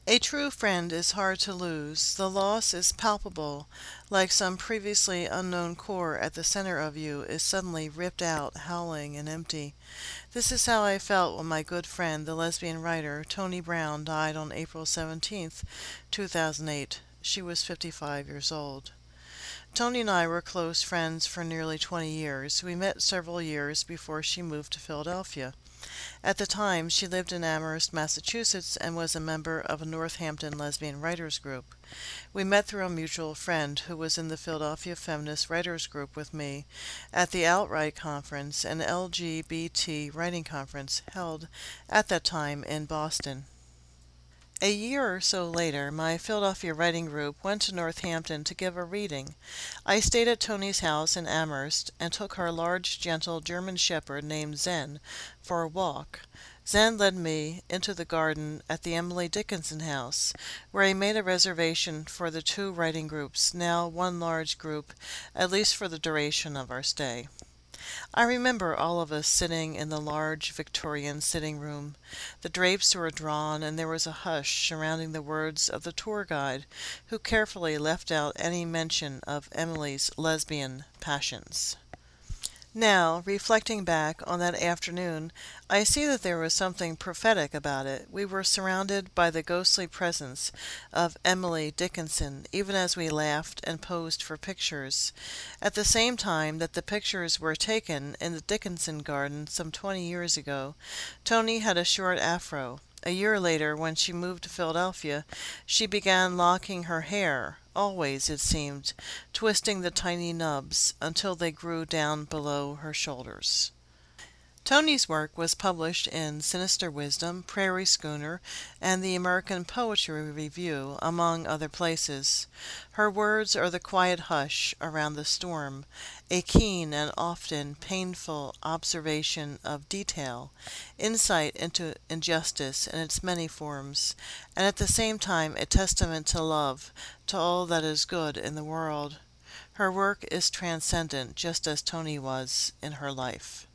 A true friend is hard to lose. The loss is palpable, like some previously unknown core at the center of you is suddenly ripped out, howling and empty. This is how I felt when my good friend, the lesbian writer Toni Brown, died on April 17th, 2008. She was 55 years old. Toni and I were close friends for nearly 20 years. We met several years before she moved to Philadelphia. At the time, she lived in Amherst, Massachusetts, and was a member of a Northampton lesbian writers group. We met through a mutual friend who was in the Philadelphia Feminist Writers Group with me at the Outright Conference, an LGBT writing conference held at that time in Boston. A year or so later, my Philadelphia writing group went to Northampton to give a reading. I stayed at Toni's house in Amherst and took our large, gentle German shepherd named Zen for a walk. Zen led me into the garden at the Emily Dickinson house, where I made a reservation for the two writing groups, now one large group, at least for the duration of our stay. I remember all of us sitting in the large Victorian sitting room. The drapes were drawn, and there was a hush surrounding the words of the tour guide, who carefully left out any mention of Emily's lesbian passions. Now, reflecting back on that afternoon, I see that there was something prophetic about it. We were surrounded by the ghostly presence of Emily Dickinson, even as we laughed and posed for pictures. At the same time that the pictures were taken in the Dickinson garden some 20 years ago, Toni had a short afro. A year later, when she moved to Philadelphia, she began locking her hair, always, it seemed, twisting the tiny nubs until they grew down below her shoulders. Toni's work was published in Sinister Wisdom, Prairie Schooner, and the American Poetry Review, among other places. Her words are the quiet hush around the storm, a keen and often painful observation of detail, insight into injustice in its many forms, and at the same time a testament to love, to all that is good in the world. Her work is transcendent, just as Toni was in her life.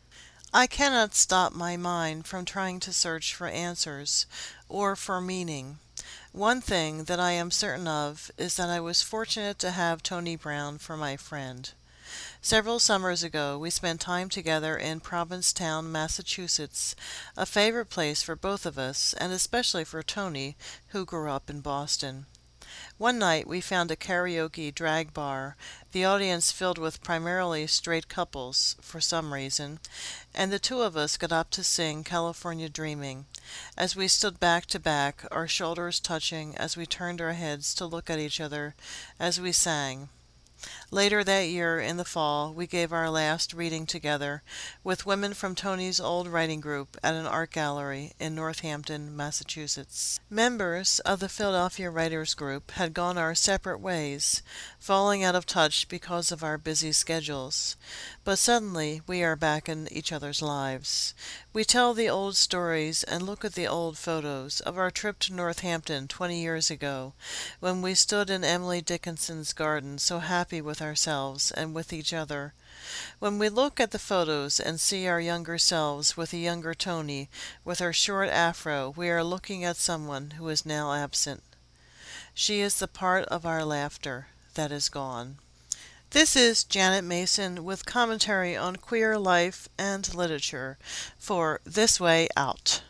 I cannot stop my mind from trying to search for answers or for meaning. One thing that I am certain of is that I was fortunate to have Toni Brown for my friend. Several summers ago we spent time together in Provincetown, Massachusetts, a favorite place for both of us, and especially for Toni, who grew up in Boston. One night we found a karaoke drag bar, the audience filled with primarily straight couples, for some reason, and the two of us got up to sing California Dreaming. As we stood back to back, our shoulders touching as we turned our heads to look at each other as we sang. Later that year, in the fall, we gave our last reading together with women from Toni's old writing group at an art gallery in Northampton, Massachusetts. Members of the Philadelphia Writers Group had gone our separate ways, falling out of touch because of our busy schedules. But suddenly we are back in each other's lives. We tell the old stories and look at the old photos of our trip to Northampton 20 years ago, when we stood in Emily Dickinson's garden so happy with ourselves and with each other. When we look at the photos and see our younger selves with the younger Toni, with her short afro, we are looking at someone who is now absent. She is the part of our laughter that is gone. This is Janet Mason with commentary on queer life and literature for This Way Out.